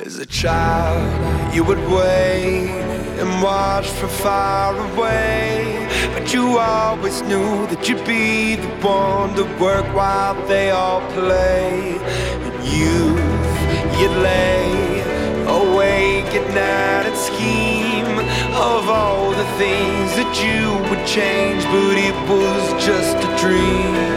As a child, you would wait and watch from far away, but you always knew that you'd be the one to work while they all play. In youth, you'd lay awake at night and scheme of all the things that you would change, but it was just a dream.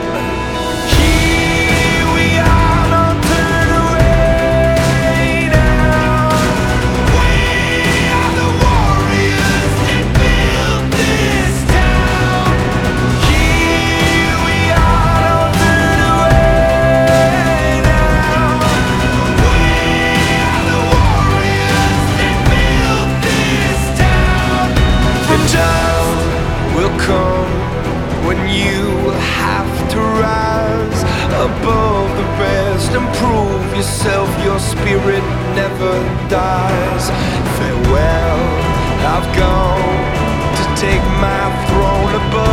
Here we are, don't turn away now. We are the warriors that built this town. Here we are, don't turn away now. We are the warriors that built this town. The time will come when you will have to rise above the rest and prove yourself. Your spirit never dies. Farewell, I've gone to take my throne above.